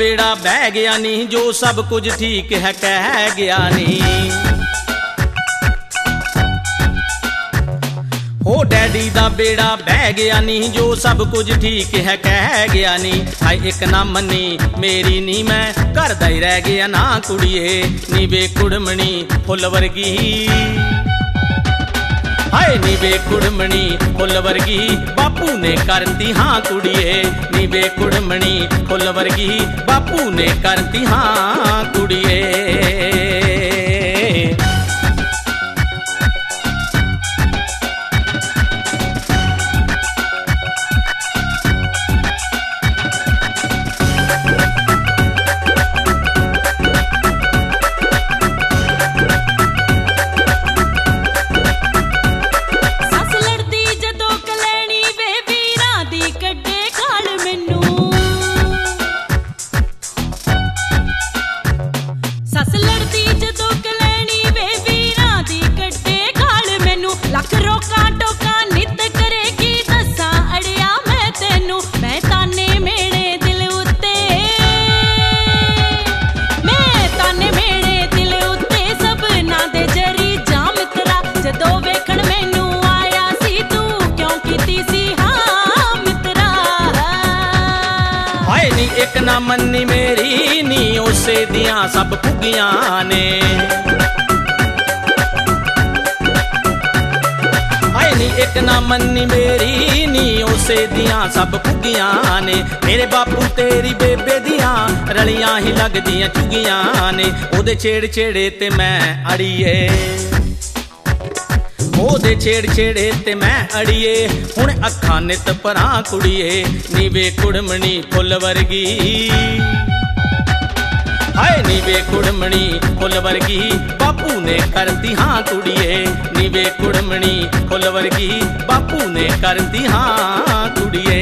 बेड़ा बह गया नी, जो सब कुछ ठीक है कह गया नी। ओ डैडी दा बेड़ा बह गया नी, जो सब कुछ ठीक है कह गया नी। हाय एक ना मनी मेरी नी, मैं घर दा ही रह गया ना कुड़िए नी वे कुड़मणी फुल वर्गी। हाय नी वे कुड़मणी फुल वर्गी बापू ने करती हाँ कुड़िए नी वे कुड़मणी फुल वर्गी बापू ने करती हाँ कुड़िए। एक ना मन्नी मेरी नी उसे दियां सब फुगियां ने। हाय नी एक ना मन्नी मेरी नी उसे दियां सब फुगियां ने। मेरे बापू तेरी बेबे दियां रलियां ही लगदियां चुगियां ने। ओदे छेड़ छेड़े ते मैं अड़िए, ओदे छेड़ छेड़े ते मैं अड़िए हुण अखां नित परां कुड़िए नी वे कुड़मणी फुल वर्गी। हाय नी वे कुड़मणी फुल वर्गी बापू ने करती हाँ कुड़िए नी वे कुड़मणी फुल वर्गी बापू ने करती हाँ कुड़िए।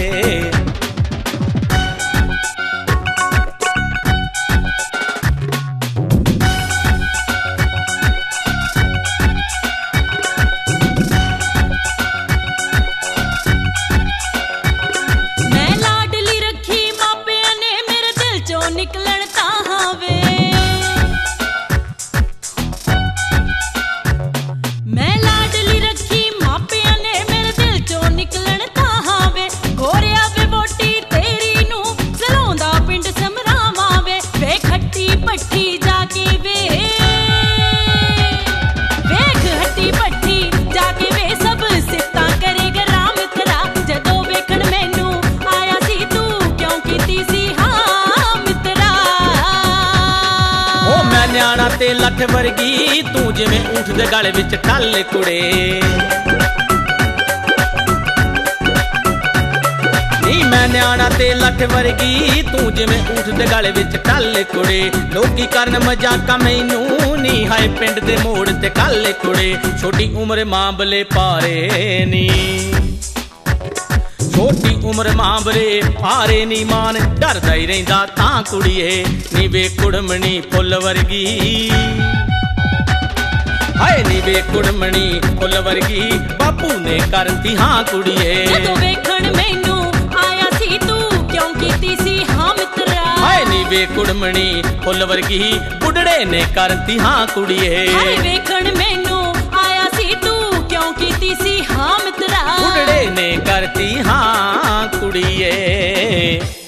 न्याणा ते लठ वर्गी तू जिवें ऊंठ दे गल विच ठल कुड़े नी। मैं न्याणा ते लठ वर्गी तू जिवें ऊंठ दे गल विच ठल कुड़े। लोकी करन मजाका मैनू नी हाय पिंड दे मोड़ ते कल कुड़े। छोटी उम्र मांबले पारे नी, छोटी उम्र मांबरे पारे नी मान डरदा ही रहिंदा तां कुड़िए नी वे कुड़मणी फुल वर्गी। हाय नी वे कुड़मणी फुल वर्गी बापू ने करती हाँ कुड़िए। जदों वेखण मैनू आया सी तू क्यों कीती सी हाँ मित्रा। हाय नी वे कुड़मणी फुल वर्गी बुढ़ड़े ने करती हाँ कुड़िए। हाय वेखण मैनू आया सी तू क्यों कीती सी हाँ मित्रा। बुढ़ड़े ने करती हाँ कुड़िए।